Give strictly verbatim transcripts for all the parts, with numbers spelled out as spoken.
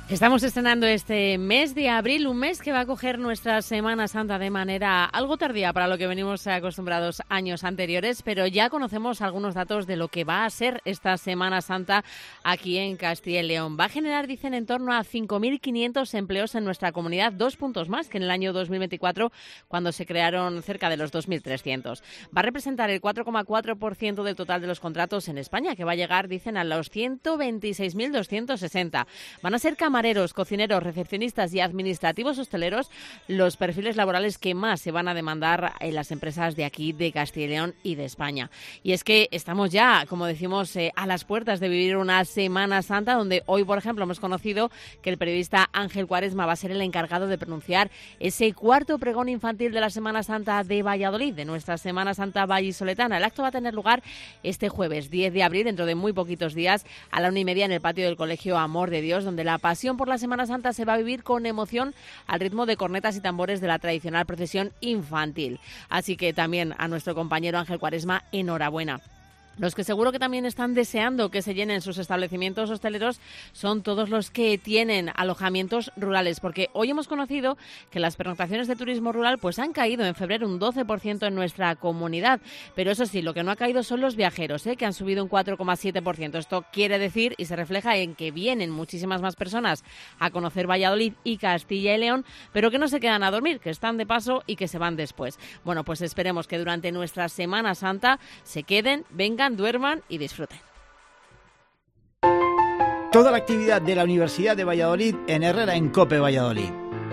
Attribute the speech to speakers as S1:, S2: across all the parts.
S1: Estamos estrenando este mes de abril, un mes que va a coger nuestra Semana Santa de manera algo tardía para lo que venimos acostumbrados años anteriores, pero ya conocemos algunos datos de lo que va a ser esta Semana Santa aquí en Castilla y León. Va a generar, dicen, en torno a cinco mil quinientos empleos en nuestra comunidad, dos puntos más que en el año dos mil veinticuatro, cuando se crearon cerca de los dos mil trescientos. Va a representar el cuatro coma cuatro por ciento del total de los contratos en España, que va a llegar, dicen, a los ciento veintiséis mil doscientos sesenta. Van a ser camareros, cocineros, recepcionistas y administrativos hosteleros los perfiles laborales que más se van a demandar en las empresas de aquí, de Castilla y León y de España. Y es que estamos ya, como decimos, eh, a las puertas de vivir una Semana Santa, donde hoy, por ejemplo, hemos conocido que el periodista Ángel Cuaresma va a ser el encargado de pronunciar ese cuarto pregón infantil de la Semana Santa de Valladolid, de nuestra Semana Santa vallisoletana. El acto va a tener lugar este jueves diez de abril, dentro de muy poquitos días, a la una y media en el patio del Colegio Amor de Dios, donde la pasión por la Semana Santa se va a vivir con emoción al ritmo de cornetas y tambores de la tradicional procesión infantil. Así que también a nuestro compañero Ángel Cuaresma, enhorabuena. Los que seguro que también están deseando que se llenen sus establecimientos hosteleros son todos los que tienen alojamientos rurales, porque hoy hemos conocido que las pernoctaciones de turismo rural pues han caído en febrero un doce por ciento en nuestra comunidad, pero eso sí, lo que no ha caído son los viajeros, ¿eh? que han subido un cuatro coma siete por ciento. Esto quiere decir y se refleja en que vienen muchísimas más personas a conocer Valladolid y Castilla y León, pero que no se quedan a dormir, que están de paso y que se van después. Bueno, pues esperemos que durante nuestra Semana Santa se queden, vengan, duerman y disfruten.
S2: Toda la actividad de la Universidad de Valladolid en Herrera en COPE Valladolid.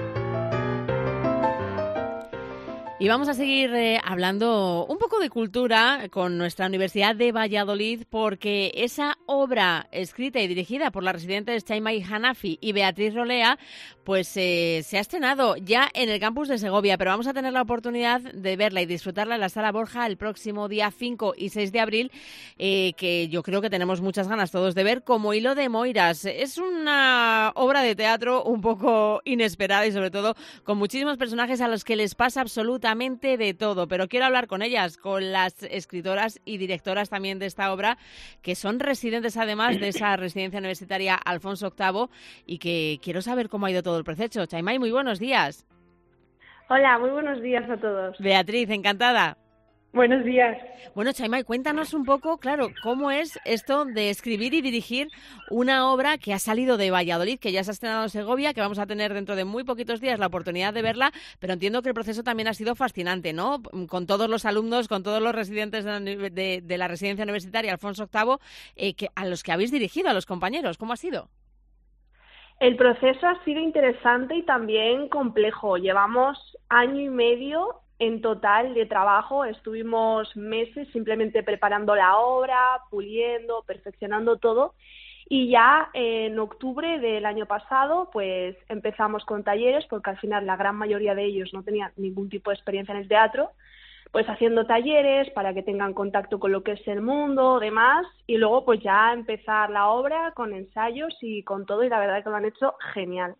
S1: Y vamos a seguir eh, hablando un poco de cultura con nuestra Universidad de Valladolid, porque esa obra escrita y dirigida por las residentes Chaimay Hanafi y Beatriz Rolea pues eh, se ha estrenado ya en el campus de Segovia, pero vamos a tener la oportunidad de verla y disfrutarla en la Sala Borja el próximo día cinco y seis de abril, eh, que yo creo que tenemos muchas ganas todos de ver, como Hilo de Moiras. Es una obra de teatro un poco inesperada y sobre todo con muchísimos personajes a los que les pasa absolutamente de todo, pero quiero hablar con ellas, con las escritoras y directoras también de esta obra, que son residentes además de esa residencia universitaria Alfonso octavo, y que quiero saber cómo ha ido todo el proceso. Chaimay, muy buenos días.
S3: Hola, muy buenos días a todos.
S1: Beatriz, encantada.
S3: Buenos días.
S1: Bueno, Chaimay, cuéntanos un poco, claro, cómo es esto de escribir y dirigir una obra que ha salido de Valladolid, que ya se ha estrenado en Segovia, que vamos a tener dentro de muy poquitos días la oportunidad de verla, pero entiendo que el proceso también ha sido fascinante, ¿no? Con todos los alumnos, con todos los residentes de la, de, de la residencia universitaria Alfonso octavo, eh, que, a los que habéis dirigido, a los compañeros, ¿cómo ha sido?
S3: El proceso ha sido interesante y también complejo. Llevamos año y medio en total de trabajo, estuvimos meses simplemente preparando la obra, puliendo, perfeccionando todo, y ya en octubre del año pasado pues empezamos con talleres, porque al final la gran mayoría de ellos no tenían ningún tipo de experiencia en el teatro, pues haciendo talleres para que tengan contacto con lo que es el mundo, demás, y luego pues ya empezar la obra con ensayos y con todo, y la verdad es que lo han hecho genial.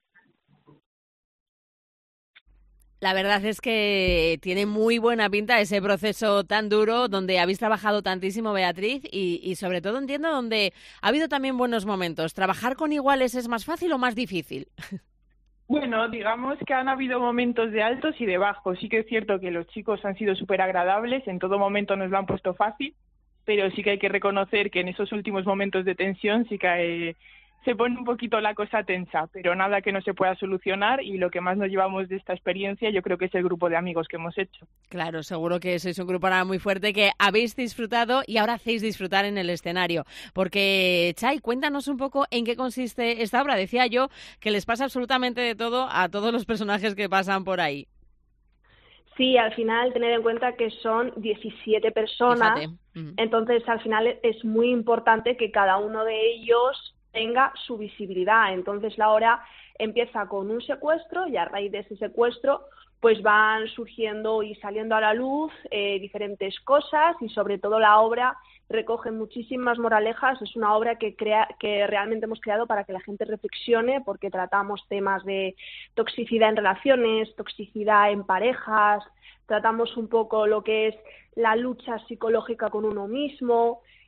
S1: La verdad es que tiene muy buena pinta ese proceso tan duro, donde habéis trabajado tantísimo, Beatriz, y, y sobre todo entiendo donde ha habido también buenos momentos. ¿Trabajar con iguales es más fácil o más difícil?
S4: Bueno, digamos que han habido momentos de altos y de bajos. Sí que es cierto que los chicos han sido súper agradables, en todo momento nos lo han puesto fácil, pero sí que hay que reconocer que en esos últimos momentos de tensión sí que eh, se pone un poquito la cosa tensa, pero nada que no se pueda solucionar, y lo que más nos llevamos de esta experiencia yo creo que es el grupo de amigos que hemos hecho.
S1: Claro, seguro que sois un grupo ahora muy fuerte que habéis disfrutado y ahora hacéis disfrutar en el escenario. Porque, Chay, cuéntanos un poco en qué consiste esta obra. Decía yo que les pasa absolutamente de todo a todos los personajes que pasan por ahí.
S3: Sí, al final tener en cuenta que son diecisiete personas, uh-huh. Entonces al final es muy importante que cada uno de ellos tenga su visibilidad. Entonces la obra empieza con un secuestro y a raíz de ese secuestro pues van surgiendo y saliendo a la luz eh, diferentes cosas, y sobre todo la obra recoge muchísimas moralejas. Es una obra que crea que realmente hemos creado para que la gente reflexione, porque tratamos temas de toxicidad en relaciones, toxicidad en parejas, tratamos un poco lo que es la lucha psicológica con uno mismo,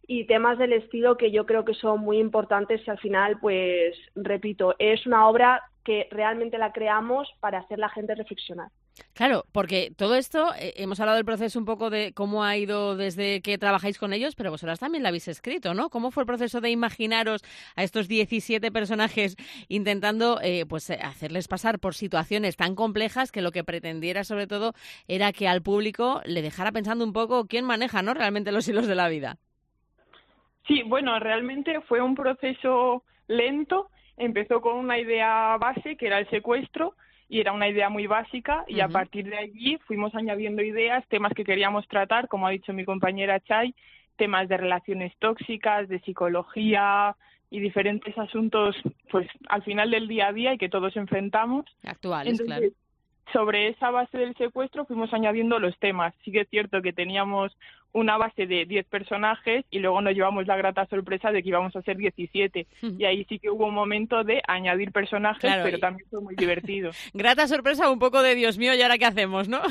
S3: y temas del estilo que yo creo que son muy importantes y al final, pues, repito, es una obra que realmente la creamos para hacer la gente reflexionar.
S1: Claro, porque todo esto, eh, hemos hablado del proceso un poco de cómo ha ido desde que trabajáis con ellos, pero vosotras también lo habéis escrito, ¿no? ¿Cómo fue el proceso de imaginaros a estos diecisiete personajes intentando eh, pues hacerles pasar por situaciones tan complejas que lo que pretendiera sobre todo era que al público le dejara pensando un poco quién maneja, ¿no?, realmente los hilos de la vida?
S4: Sí, bueno, realmente fue un proceso lento. Empezó con una idea base, que era el secuestro, y era una idea muy básica, y uh-huh. a partir de allí fuimos añadiendo ideas, temas que queríamos tratar, como ha dicho mi compañera Chay, temas de relaciones tóxicas, de psicología y diferentes asuntos, pues al final del día a día y que todos enfrentamos.
S1: Actuales,
S4: Entonces,
S1: claro.
S4: Sobre esa base del secuestro fuimos añadiendo los temas. Sí que es cierto que teníamos una base de diez personajes y luego nos llevamos la grata sorpresa de que íbamos a ser diecisiete. Y ahí sí que hubo un momento de añadir personajes, claro, pero y... también fue muy divertido.
S1: Grata sorpresa, un poco de Dios mío, ¿y ahora qué hacemos, no?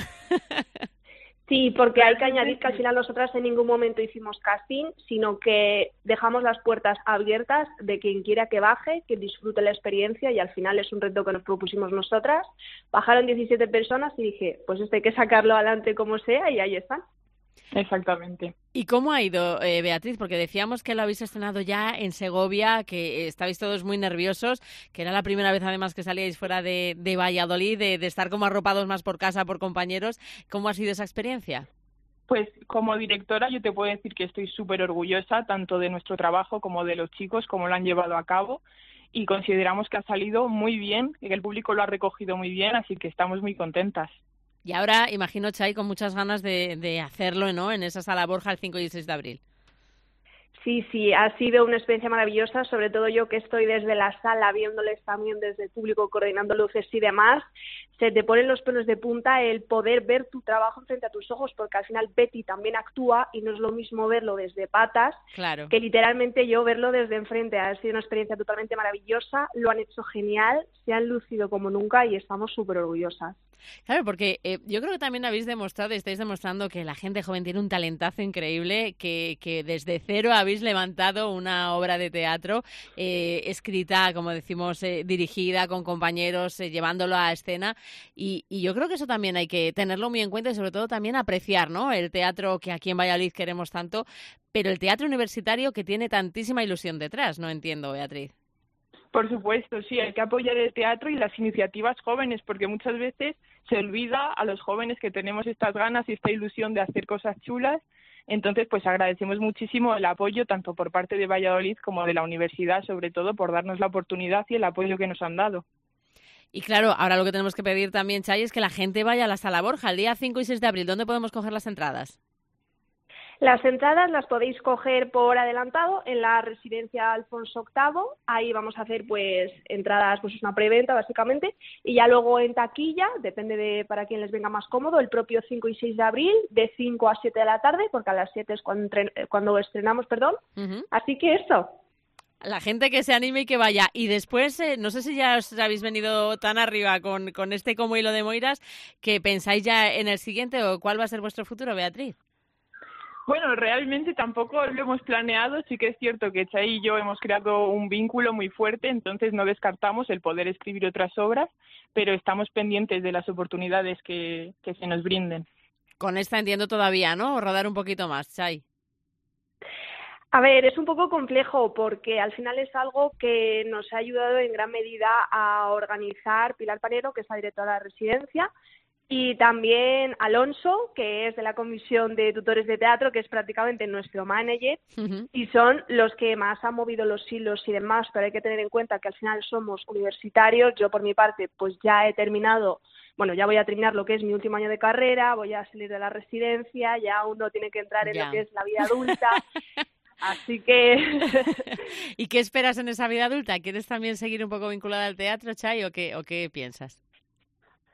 S3: Sí, porque hay que añadir que al final nosotras en ningún momento hicimos casting, sino que dejamos las puertas abiertas de quien quiera que baje, que disfrute la experiencia, y al final es un reto que nos propusimos nosotras. Bajaron diecisiete personas y dije, pues esto hay que sacarlo adelante como sea, y ahí están.
S4: Exactamente.
S1: ¿Y cómo ha ido, eh, Beatriz? Porque decíamos que lo habéis estrenado ya en Segovia, que estabais todos muy nerviosos, que era la primera vez además que salíais fuera de, de Valladolid, de, de estar como arropados más por casa, por compañeros. ¿Cómo ha sido esa experiencia?
S4: Pues como directora yo te puedo decir que estoy súper orgullosa tanto de nuestro trabajo como de los chicos, cómo lo han llevado a cabo, y consideramos que ha salido muy bien, que el público lo ha recogido muy bien, así que estamos muy contentas.
S1: Y ahora, imagino, Chay, con muchas ganas de, de hacerlo, ¿no?, en esa sala Borja el cinco y el seis de abril.
S3: Sí, sí, ha sido una experiencia maravillosa, sobre todo yo que estoy desde la sala viéndoles también desde el público, coordinando luces y demás. Se te ponen los pelos de punta el poder ver tu trabajo frente a tus ojos, porque al final Betty también actúa y no es lo mismo verlo desde patas,
S1: claro,
S3: que literalmente yo verlo desde enfrente. Ha sido una experiencia totalmente maravillosa, lo han hecho genial, se han lucido como nunca y estamos súper orgullosas.
S1: Claro, porque eh, yo creo que también habéis demostrado y estáis demostrando que la gente joven tiene un talentazo increíble, que, que desde cero habéis levantado una obra de teatro eh, escrita, como decimos, eh, dirigida con compañeros, eh, llevándolo a escena, y, y yo creo que eso también hay que tenerlo muy en cuenta y sobre todo también apreciar, ¿no?, el teatro que aquí en Valladolid queremos tanto, pero el teatro universitario que tiene tantísima ilusión detrás, ¿no? Entiendo, Beatriz.
S4: Por supuesto, sí, hay que apoyar el teatro y las iniciativas jóvenes, porque muchas veces se olvida a los jóvenes que tenemos estas ganas y esta ilusión de hacer cosas chulas. Entonces, pues agradecemos muchísimo el apoyo tanto por parte de Valladolid como de la universidad, sobre todo por darnos la oportunidad y el apoyo que nos han dado.
S1: Y claro, ahora lo que tenemos que pedir también, Chay, es que la gente vaya a la Sala Borja el día cinco y seis de abril. ¿Dónde podemos coger las entradas?
S3: Las entradas las podéis coger por adelantado en la residencia Alfonso octavo. Ahí vamos a hacer pues entradas, pues es una preventa básicamente, y ya luego en taquilla, depende de para quien les venga más cómodo, el propio cinco y seis de abril de cinco a siete de la tarde, porque a las siete es cuando, entren, cuando estrenamos, perdón. Uh-huh. Así que eso.
S1: La gente que se anime y que vaya. Y después, eh, no sé si ya os habéis venido tan arriba con, con este Como hilo de Moiras, que pensáis ya en el siguiente, o cuál va a ser vuestro futuro, Beatriz.
S4: Bueno, realmente tampoco lo hemos planeado. Sí que es cierto que Chay y yo hemos creado un vínculo muy fuerte, entonces no descartamos el poder escribir otras obras, pero estamos pendientes de las oportunidades que, que se nos brinden.
S1: Con esta entiendo todavía, ¿no? O rodar un poquito más, Chay.
S3: A ver, es un poco complejo porque al final es algo que nos ha ayudado en gran medida a organizar Pilar Panero, que es la directora de la residencia, y también Alonso, que es de la comisión de tutores de teatro, que es prácticamente nuestro manager, uh-huh. y son los que más han movido los hilos y demás, pero hay que tener en cuenta que al final somos universitarios. Yo por mi parte pues ya he terminado, bueno, ya voy a terminar lo que es mi último año de carrera, voy a salir de la residencia, ya uno tiene que entrar en yeah. lo que es la vida adulta. Así que...
S1: ¿Y qué esperas en esa vida adulta? ¿Quieres también seguir un poco vinculada al teatro, Chay, o qué, o qué piensas?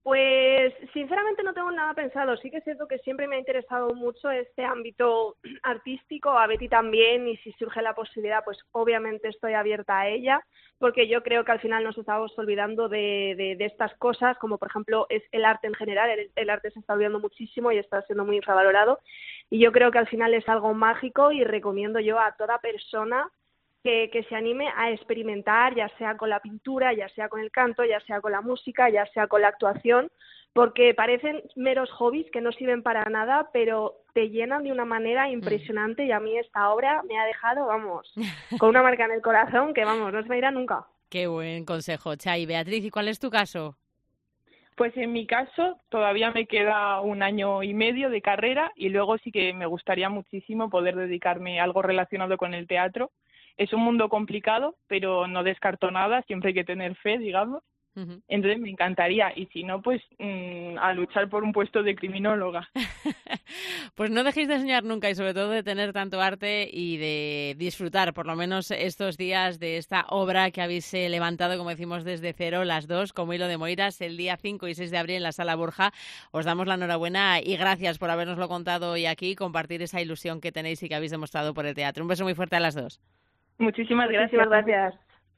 S3: Pues sinceramente no tengo nada pensado. Sí que es cierto que siempre me ha interesado mucho este ámbito artístico, a Betty también, y si surge la posibilidad, pues obviamente estoy abierta a ella, porque yo creo que al final nos estamos olvidando de, de, de estas cosas, como por ejemplo es el arte en general. El, el arte se está olvidando muchísimo y está siendo muy infravalorado, y yo creo que al final es algo mágico, y recomiendo yo a toda persona Que, que se anime a experimentar, ya sea con la pintura, ya sea con el canto, ya sea con la música, ya sea con la actuación, porque parecen meros hobbies que no sirven para nada, pero te llenan de una manera impresionante, y a mí esta obra me ha dejado, vamos, con una marca en el corazón que, vamos, no se me irá nunca.
S1: Qué buen consejo, Chay. Beatriz, ¿y cuál es tu caso?
S4: Pues en mi caso todavía me queda un año y medio de carrera, y luego sí que me gustaría muchísimo poder dedicarme a algo relacionado con el teatro. Es un mundo complicado, pero no descarto nada, siempre hay que tener fe, digamos. Uh-huh. Entonces me encantaría, y si no, pues mmm, a luchar por un puesto de criminóloga.
S1: Pues no dejéis de soñar nunca, y sobre todo de tener tanto arte y de disfrutar por lo menos estos días de esta obra que habéis eh, levantado, como decimos, desde cero, las dos, como hilo de Moiras, el día cinco y seis de abril en la Sala Borja. Os damos la enhorabuena y gracias por habernoslo contado hoy aquí y compartir esa ilusión que tenéis y que habéis demostrado por el teatro. Un beso muy fuerte a las dos.
S4: Muchísimas gracias.
S3: Muchísimas gracias.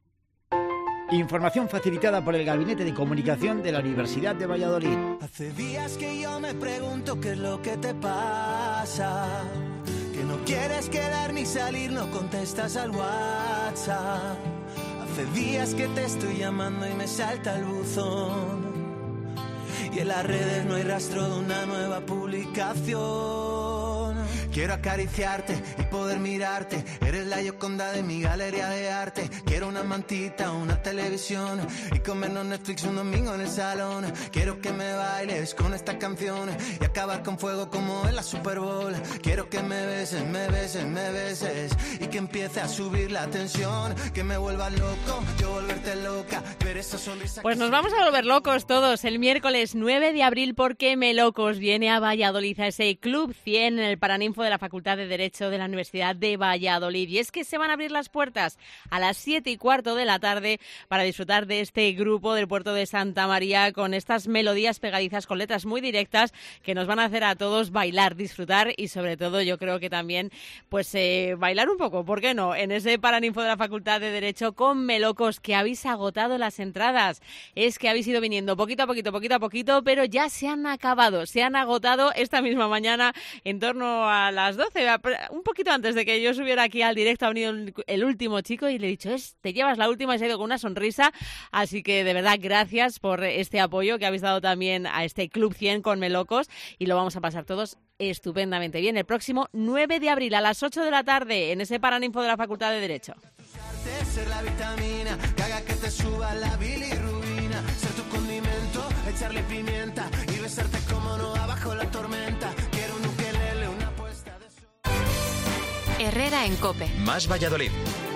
S2: Información facilitada por el Gabinete de Comunicación de la Universidad de Valladolid.
S5: Hace días que yo me pregunto qué es lo que te pasa, que no quieres quedar ni salir, no contestas al WhatsApp. Hace días que te estoy llamando y me salta el buzón, y en las redes no hay rastro de una nueva publicación. Quiero acariciarte y poder mirarte, eres la Gioconda de mi galería de arte. Quiero una mantita, una televisión y comernos Netflix un domingo en el salón. Quiero que me bailes con estas canciones y acabar con fuego como en la Super Bowl. Quiero que me beses, me beses, me beses y que empiece a subir la tensión, que me vuelva loco, yo volverte loca, ver esa sonrisa.
S1: Pues nos vamos a volver locos todos el miércoles nueve de abril, porque Melocos viene a Valladolid, a ese Club cien en el Paraninfo de la Facultad de Derecho de la Universidad de Valladolid. Y es que se van a abrir las puertas a las siete y cuarto de la tarde para disfrutar de este grupo del puerto de Santa María, con estas melodías pegadizas con letras muy directas que nos van a hacer a todos bailar, disfrutar y sobre todo yo creo que también pues eh, bailar un poco, ¿por qué no? En ese Paraninfo de la Facultad de Derecho con Melocos, que habéis agotado las entradas. Es que habéis ido viniendo poquito a poquito, poquito a poquito, pero ya se han acabado, se han agotado esta misma mañana en torno a las doce, un poquito antes de que yo subiera aquí al directo. Ha venido el último chico y le he dicho, es, te llevas la última, y se ha ido con una sonrisa. Así que de verdad gracias por este apoyo que habéis dado también a este Club cien con Melocos, y lo vamos a pasar todos estupendamente bien el próximo nueve de abril a las ocho de la tarde en ese Paraninfo de la Facultad de Derecho.
S5: Ser la vitamina que haga que te suba la bilirrubina, ser tu condimento, echarle pimienta y besarte como no abajo la tormenta. Quiero un ukelele, una puesta de sol.
S6: Herrera en COPE.
S7: Más Valladolid.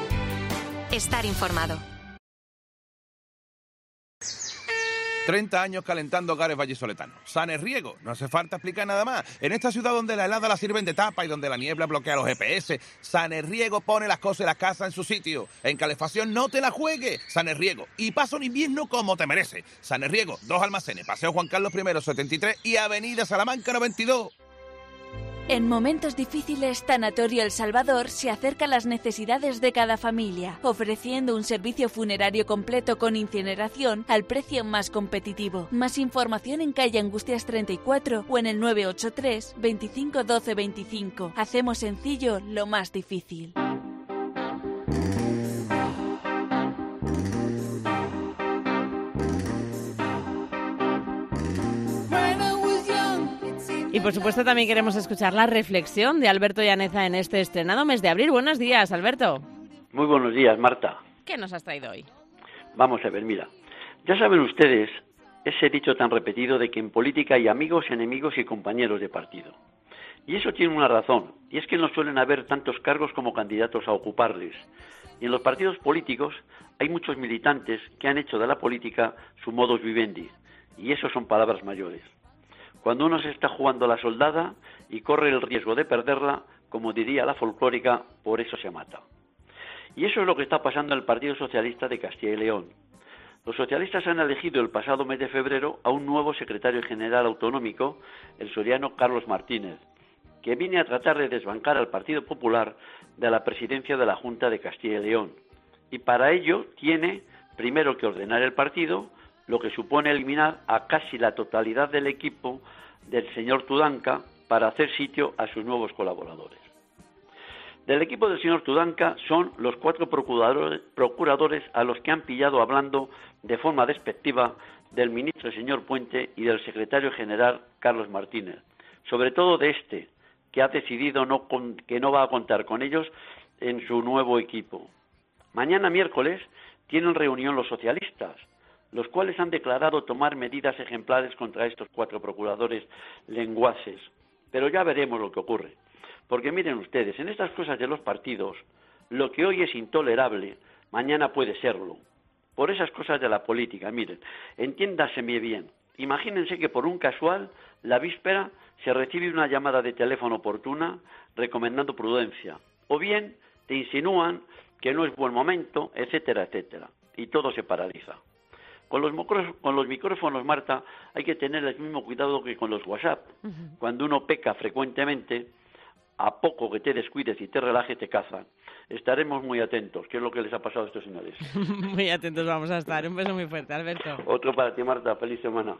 S6: Estar informado.
S8: treinta años calentando hogares vallisoletanos. Sanerriego, no hace falta explicar nada más. En esta ciudad donde la helada la sirven de tapa y donde la niebla bloquea los G P S, Sanerriego pone las cosas de la casa en su sitio. En calefacción no te la juegues. Sanerriego. Y pasa un invierno como te merece. Sanerriego, dos almacenes, Paseo Juan Carlos I setenta y tres y Avenida Salamanca noventa y dos.
S9: En momentos difíciles, Tanatorio El Salvador se acerca a las necesidades de cada familia, ofreciendo un servicio funerario completo con incineración al precio más competitivo. Más información en calle Angustias treinta y cuatro o en el nueve ocho tres, veinticinco doce veinticinco. Hacemos sencillo lo más difícil.
S1: Y por supuesto también queremos escuchar la reflexión de Alberto Llaneza en este estrenado mes de abril. Buenos días, Alberto.
S10: Muy buenos días, Marta.
S1: ¿Qué nos has traído hoy?
S10: Vamos a ver, mira. Ya saben ustedes ese dicho tan repetido de que en política hay amigos, enemigos y compañeros de partido. Y eso tiene una razón, y es que no suelen haber tantos cargos como candidatos a ocuparles. Y en los partidos políticos hay muchos militantes que han hecho de la política su modus vivendi, y eso son palabras mayores. Cuando uno se está jugando la soldada y corre el riesgo de perderla, como diría la folclórica, por eso se mata. Y eso es lo que está pasando en el Partido Socialista de Castilla y León. Los socialistas han elegido el pasado mes de febrero a un nuevo secretario general autonómico, el soriano Carlos Martínez, que viene a tratar de desbancar al Partido Popular de la presidencia de la Junta de Castilla y León. Y para ello tiene primero que ordenar el partido, lo que supone eliminar a casi la totalidad del equipo del señor Tudanca para hacer sitio a sus nuevos colaboradores. Del equipo del señor Tudanca son los cuatro procuradores, procuradores a los que han pillado hablando de forma despectiva del ministro señor Puente y del secretario general Carlos Martínez, sobre todo de este, que ha decidido no con, que no va a contar con ellos en su nuevo equipo. Mañana miércoles tienen reunión los socialistas, los cuales han declarado tomar medidas ejemplares contra estos cuatro procuradores lenguaces. Pero ya veremos lo que ocurre. Porque miren ustedes, en estas cosas de los partidos, lo que hoy es intolerable, mañana puede serlo. Por esas cosas de la política, miren, entiéndaseme bien. Imagínense que por un casual, la víspera, se recibe una llamada de teléfono oportuna recomendando prudencia. O bien te insinúan que no es buen momento, etcétera, etcétera. Y todo se paraliza. Con los, con los micrófonos, Marta, hay que tener el mismo cuidado que con los WhatsApp. Uh-huh. Cuando uno peca frecuentemente, a poco que te descuides y te relajes, te cazan. Estaremos muy atentos. ¿Qué es lo que les ha pasado a estos señores?
S1: Muy atentos vamos a estar. Un beso muy fuerte, Alberto.
S10: Otro para ti, Marta. Feliz semana.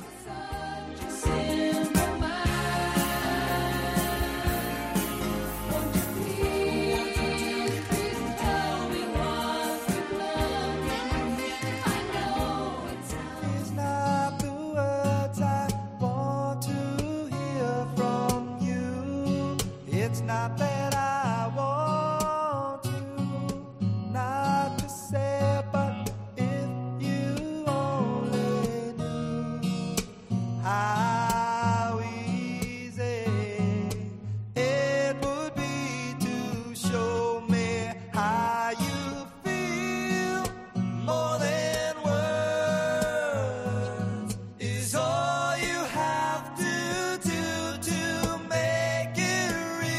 S5: Not that I want to, not to say, but if you only knew how easy it would be to show me how you feel. More than words is all you have to do to make it.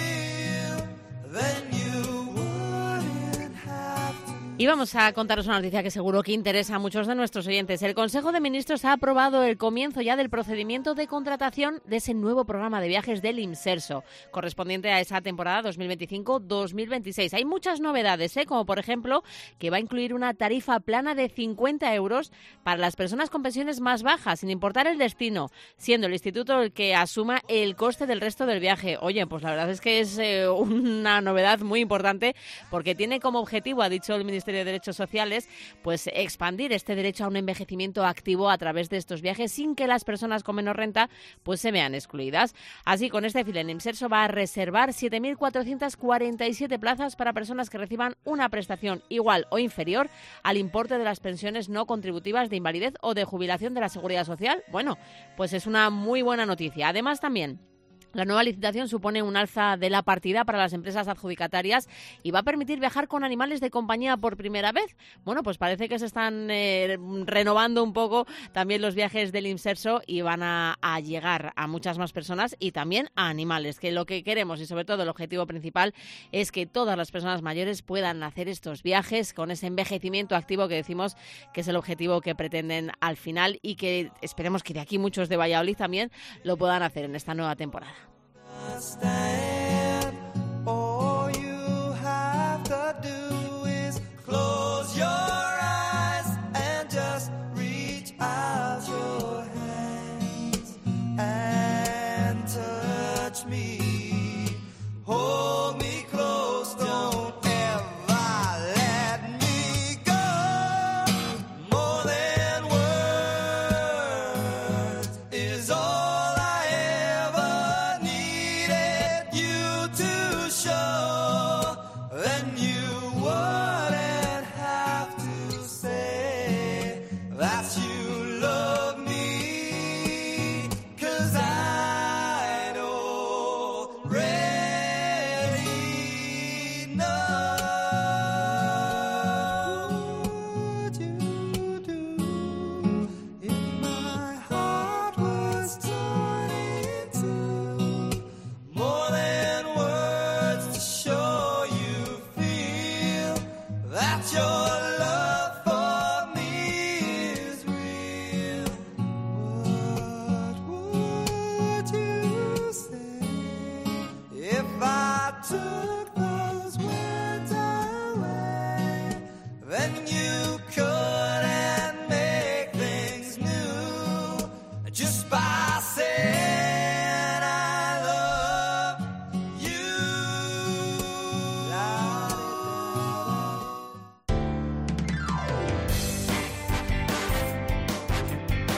S1: Y vamos a contaros una noticia que seguro que interesa a muchos de nuestros oyentes. El Consejo de Ministros ha aprobado el comienzo ya del procedimiento de contratación de ese nuevo programa de viajes del Imserso, correspondiente a esa temporada dos mil veinticinco dos mil veintiséis. Hay muchas novedades, ¿eh? Como por ejemplo que va a incluir una tarifa plana de cincuenta euros para las personas con pensiones más bajas, sin importar el destino, siendo el instituto el que asuma el coste del resto del viaje. Oye, pues la verdad es que es eh, una novedad muy importante porque tiene como objetivo, ha dicho el Ministerio de Derechos Sociales, pues expandir este derecho a un envejecimiento activo a través de estos viajes sin que las personas con menos renta pues se vean excluidas. Así, con este fin, el Imserso va a reservar siete mil cuatrocientas cuarenta y siete plazas para personas que reciban una prestación igual o inferior al importe de las pensiones no contributivas de invalidez o de jubilación de la Seguridad Social. Bueno, pues es una muy buena noticia. Además, también la nueva licitación supone un alza de la partida para las empresas adjudicatarias y va a permitir viajar con animales de compañía por primera vez. Bueno, pues parece que se están eh, renovando un poco también los viajes del Imserso y van a, a llegar a muchas más personas y también a animales, que lo que queremos y sobre todo el objetivo principal es que todas las personas mayores puedan hacer estos viajes con ese envejecimiento activo que decimos que es el objetivo que pretenden al final y que esperemos que de aquí muchos de Valladolid también lo puedan hacer en esta nueva temporada.
S5: Understand, all you have to do is close your eyes and just reach out your hands and touch me, hold me close, don't ever let me go. More than words is all then you wouldn't have to say that you love me, 'cause I already know. What would you do if my heart was torn in two? More than words to show you feel that your love for me is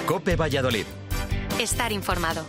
S7: COPE Valladolid.
S6: Estar informado.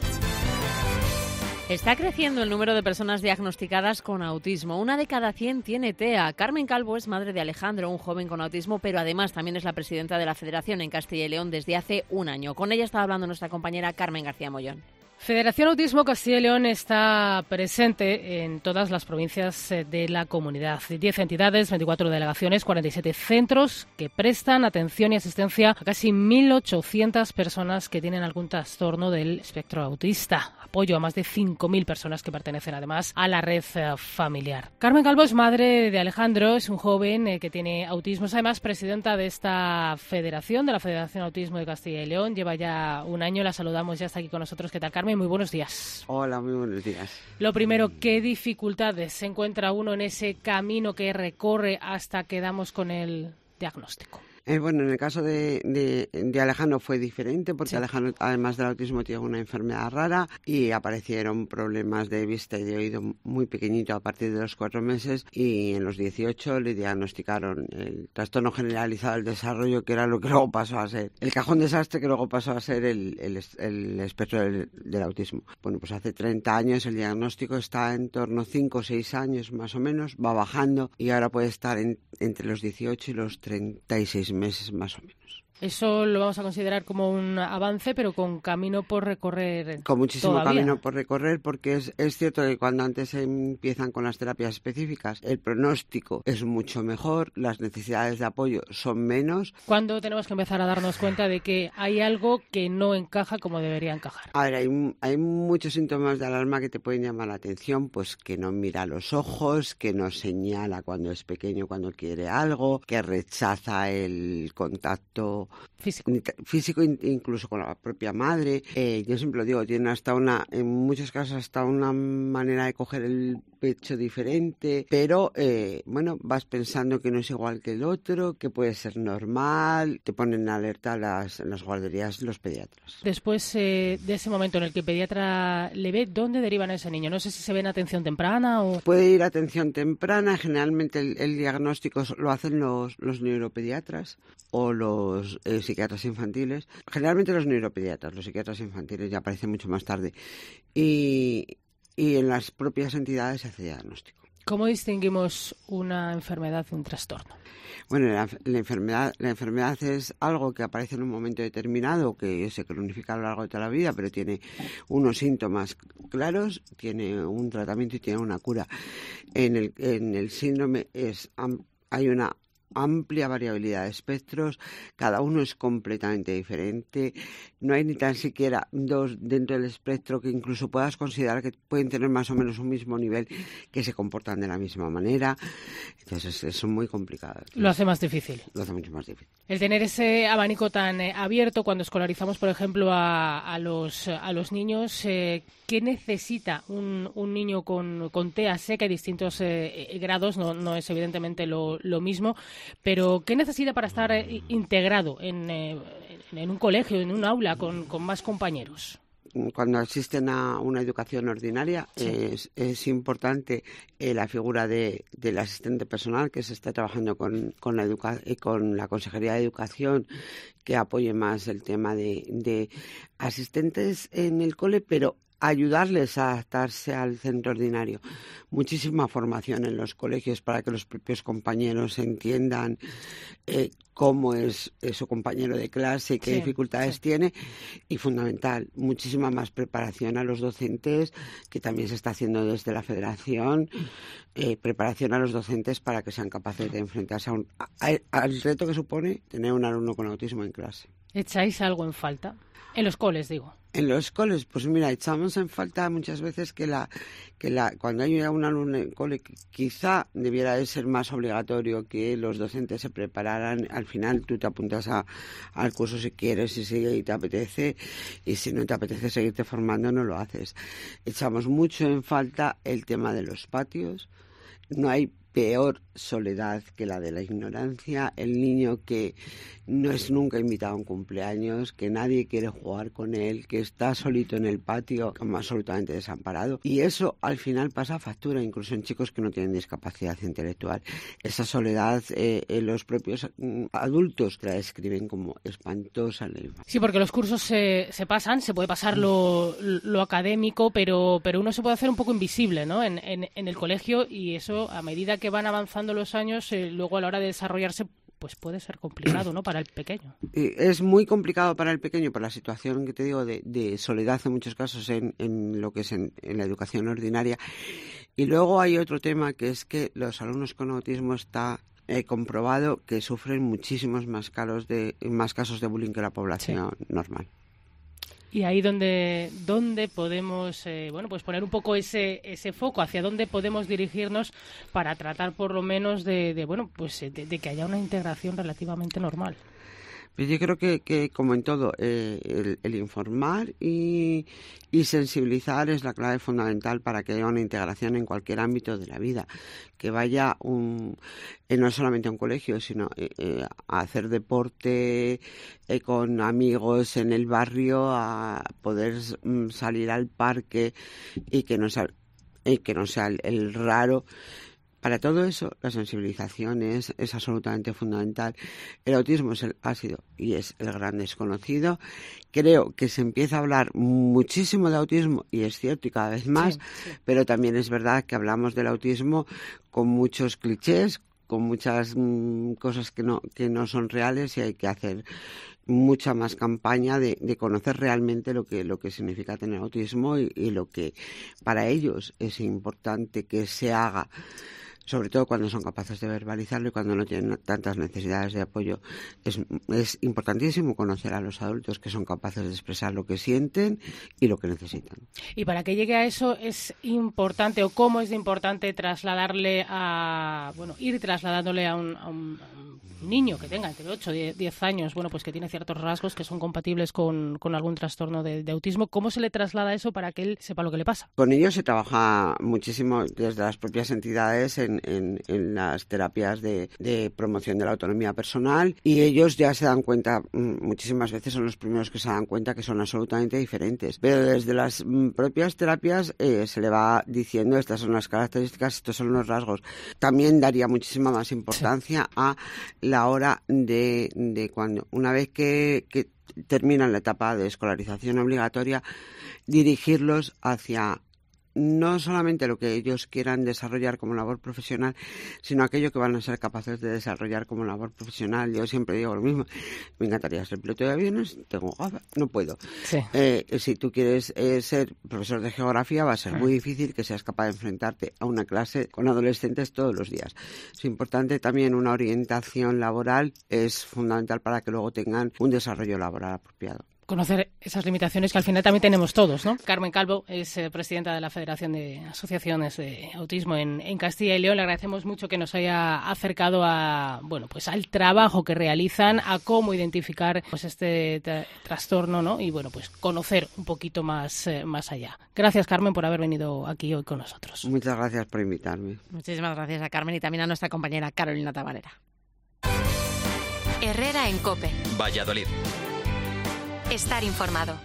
S1: Está creciendo el número de personas diagnosticadas con autismo. Una de cada cien tiene T E A. Carmen Calvo es madre de Alejandro, un joven con autismo, pero además también es la presidenta de la Federación en Castilla y León desde hace un año. Con ella estaba hablando nuestra compañera Carmen García Mollón.
S11: Federación Autismo Castilla y León está presente en todas las provincias de la comunidad. diez entidades, veinticuatro delegaciones, cuarenta y siete centros que prestan atención y asistencia a casi mil ochocientas personas que tienen algún trastorno del espectro autista. Apoyo a más de cinco mil personas que pertenecen además a la red familiar. Carmen Calvo es madre de Alejandro, es un joven que tiene autismo. Es además presidenta de esta federación, de la Federación Autismo de Castilla y León. Lleva ya un año, la saludamos, ya está aquí con nosotros. ¿Qué tal, Carmen? Muy buenos días.
S12: Hola, muy buenos días.
S11: Lo primero, ¿qué dificultades se encuentra uno en ese camino que recorre hasta que damos con el diagnóstico?
S12: Eh, bueno, en el caso de, de, de Alejandro fue diferente porque sí. Alejandro, además del autismo, tiene una enfermedad rara y aparecieron problemas de vista y de oído muy pequeñito a partir de los cuatro meses y en los dieciocho le diagnosticaron el trastorno generalizado del desarrollo, que era lo que luego pasó a ser el cajón desastre, que luego pasó a ser el, el, el espectro del, del autismo. Bueno, pues hace treinta años el diagnóstico está en torno a cinco o seis años más o menos, va bajando y ahora puede estar en, entre los dieciocho y los treinta y seis meses más o menos.
S11: Eso lo vamos a considerar como un avance, pero con camino por recorrer.
S12: Con muchísimo
S11: todavía.
S12: camino por recorrer, porque es, es cierto que cuando antes se empiezan con las terapias específicas, el pronóstico es mucho mejor, las necesidades de apoyo son menos.
S11: ¿Cuándo tenemos que empezar a darnos cuenta de que hay algo que no encaja como debería encajar?
S12: A ver, hay, hay muchos síntomas de alarma que te pueden llamar la atención, pues que no mira los ojos, que no señala cuando es pequeño, cuando quiere algo, que rechaza el contacto
S11: físico,
S12: físico incluso con la propia madre. Eh, yo siempre lo digo, tienen hasta una, en muchos casos hasta una manera de coger el pecho diferente, pero eh, bueno, vas pensando que no es igual que el otro, que puede ser normal, te ponen en alerta las, las guarderías los pediatras.
S11: Después eh, de ese momento en el que el pediatra le ve, ¿dónde derivan a ese niño? No sé si se ve en atención temprana o...
S12: Puede ir a atención temprana, generalmente el, el diagnóstico lo hacen los, los neuropediatras o los eh, psiquiatras infantiles, generalmente los neuropediatras, los psiquiatras infantiles ya aparecen mucho más tarde y, y en las propias entidades se hace diagnóstico.
S11: ¿Cómo distinguimos una enfermedad de un trastorno?
S12: Bueno, la, la enfermedad la enfermedad es algo que aparece en un momento determinado, que se cronifica a lo largo de toda la vida, pero tiene unos síntomas claros, tiene un tratamiento y tiene una cura. En el, en el síndrome es hay una amplia variabilidad de espectros, cada uno es completamente diferente, no hay ni tan siquiera dos dentro del espectro que incluso puedas considerar que pueden tener más o menos un mismo nivel, que se comportan de la misma manera, entonces es, es muy complicado. Entonces,
S11: lo hace más difícil.
S12: Lo hace mucho más difícil.
S11: El tener ese abanico tan eh, abierto cuando escolarizamos, por ejemplo, a, a, los, a los niños, eh, ¿qué necesita un, un niño con, con T E A? Sé que hay distintos eh, grados, no, no es evidentemente lo, lo mismo, pero ¿qué necesita para estar eh, integrado en, eh, en un colegio, en un aula, con, con más compañeros?
S12: Cuando asisten a una educación ordinaria, sí. es, es importante eh, la figura de, del asistente personal que se está trabajando con, con, la, educa- con la Consejería de Educación, que apoye más el tema de, de asistentes en el cole, pero ayudarles a adaptarse al centro ordinario. Muchísima formación en los colegios para que los propios compañeros entiendan eh, cómo es, es su compañero de clase y qué sí, dificultades sí. tiene, y fundamental, muchísima más preparación a los docentes, que también se está haciendo desde la Federación, eh, preparación a los docentes para que sean capaces de enfrentarse a un, a, a, al reto que supone tener un alumno con autismo en clase.
S11: ¿Echáis algo en falta? En los coles, digo.
S12: En los coles, pues mira, echamos en falta muchas veces que la que la cuando hay un alumno en cole, quizá debiera de ser más obligatorio que los docentes se prepararan. Al final tú te apuntas a, al curso si quieres, si sigue y te apetece, y si no te apetece seguirte formando, no lo haces. Echamos mucho en falta el tema de los patios. No hay peor soledad que la de la ignorancia, el niño que no es nunca invitado a un cumpleaños, que nadie quiere jugar con él, que está solito en el patio, como absolutamente desamparado. Y eso al final pasa factura, incluso en chicos que no tienen discapacidad intelectual. Esa soledad, eh, eh, los propios mm, adultos la describen como espantosa.
S11: Sí, porque los cursos se, se pasan, se puede pasar lo, lo académico, pero, pero uno se puede hacer un poco invisible, ¿no? En, en, en el colegio, y eso, a medida que van avanzando los años, eh, luego a la hora de desarrollarse, pues puede ser complicado, ¿no?, para el pequeño.
S12: Es muy complicado para el pequeño por la situación que te digo de, de soledad en muchos casos en, en lo que es en, en la educación ordinaria. Y luego hay otro tema, que es que los alumnos con autismo está eh, comprobado que sufren muchísimos más casos de más casos de bullying que la población sí. normal.
S11: Y ahí donde, donde podemos eh, bueno, pues poner un poco ese, ese foco, hacia dónde podemos dirigirnos para tratar por lo menos de, de bueno, pues de, de que haya una integración relativamente normal.
S12: Yo creo que, que como en todo, eh, el, el informar y, y sensibilizar es la clave fundamental para que haya una integración en cualquier ámbito de la vida. Que vaya un, eh, no solamente a un colegio, sino eh, eh, a hacer deporte eh, con amigos en el barrio, a poder mm, salir al parque y que no sea, y que no sea el, el raro. Para todo eso, la sensibilización es, es absolutamente fundamental. El autismo es el, ha sido y es el gran desconocido. Creo que se empieza a hablar muchísimo de autismo, y es cierto, y cada vez más, sí, sí. Pero también es verdad que hablamos del autismo con muchos clichés, con muchas mmm, cosas que no, que no son reales, y hay que hacer mucha más campaña de, de conocer realmente lo que, lo que significa tener autismo y, y lo que para ellos es importante que se haga, sobre todo cuando son capaces de verbalizarlo y cuando no tienen tantas necesidades de apoyo. Es, es importantísimo conocer a los adultos que son capaces de expresar lo que sienten y lo que necesitan.
S11: Y para que llegue a eso es importante, o cómo es importante trasladarle a, bueno, ir trasladándole a un, a un, a un niño que tenga entre ocho y diez años, bueno, pues que tiene ciertos rasgos que son compatibles con, con algún trastorno de, de autismo. ¿Cómo se le traslada eso para que él sepa lo que le pasa?
S12: Con ellos se trabaja muchísimo desde las propias entidades en En, en las terapias de, de promoción de la autonomía personal, y ellos ya se dan cuenta, muchísimas veces son los primeros que se dan cuenta que son absolutamente diferentes, pero desde las propias terapias eh, se le va diciendo estas son las características, estos son los rasgos. También daría muchísima más importancia sí. a la hora de, de cuando, una vez que, que terminan la etapa de escolarización obligatoria, dirigirlos hacia no solamente lo que ellos quieran desarrollar como labor profesional, sino aquello que van a ser capaces de desarrollar como labor profesional. Yo siempre digo lo mismo, me encantaría ser piloto de aviones, tengo gafas, no puedo.
S11: Sí.
S12: Eh, si tú quieres eh, ser profesor de geografía, va a ser muy difícil que seas capaz de enfrentarte a una clase con adolescentes todos los días. Es importante también una orientación laboral, es fundamental para que luego tengan un desarrollo laboral apropiado.
S11: Conocer esas limitaciones que al final también tenemos todos, ¿no? Carmen Calvo es eh, presidenta de la Federación de Asociaciones de Autismo en, en Castilla y León. Le agradecemos mucho que nos haya acercado a, bueno, pues al trabajo que realizan, a cómo identificar pues este tra- trastorno, ¿no? Y bueno, pues conocer un poquito más, eh, más allá. Gracias, Carmen, por haber venido aquí hoy con nosotros.
S12: Muchas gracias por invitarme.
S1: Muchísimas gracias a Carmen y también a nuestra compañera Carolina Tabanera.
S6: Herrera en COPE.
S7: Valladolid.
S6: Estar informado.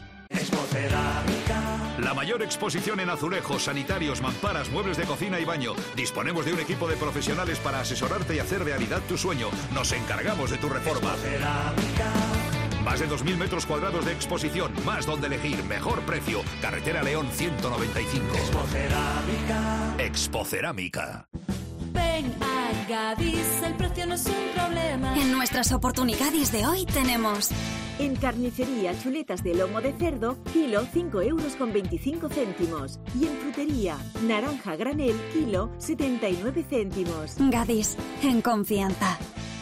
S13: La mayor exposición en azulejos, sanitarios, mamparas, muebles de cocina y baño. Disponemos de un equipo de profesionales para asesorarte y hacer realidad tu sueño. Nos encargamos de tu reforma. Más de dos mil metros cuadrados de exposición, más donde elegir, mejor precio. Carretera León ciento noventa y cinco. Expocerámica. Expocerámica.
S14: Ven a Gadis, el precio no es un problema.
S15: En nuestras oportunidades de hoy tenemos...
S16: En carnicería, chuletas de lomo de cerdo, kilo cinco euros con veinticinco céntimos. Y en frutería, naranja granel, kilo setenta y nueve céntimos.
S15: Gadis, en confianza.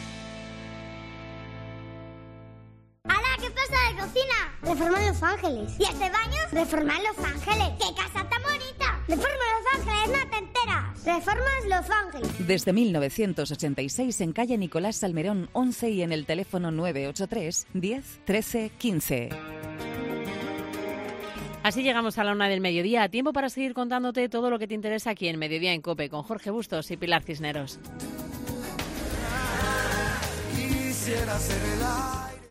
S17: ¡Hala! ¿Qué pasa de cocina? Reforma Los Ángeles. ¿Y este baño? Reforma Los Ángeles. ¡Qué casa tan bonita! Reforma Los Ángeles, no te enteras. Reformas Los Ángeles.
S18: Desde mil novecientos ochenta y seis en calle Nicolás Salmerón once y en el teléfono nueve ocho tres, diez, trece, quince.
S1: Así llegamos a la una del mediodía, tiempo para seguir contándote todo lo que te interesa aquí en Mediodía en COPE, con Jorge Bustos y Pilar Cisneros.
S5: Quisiera ser el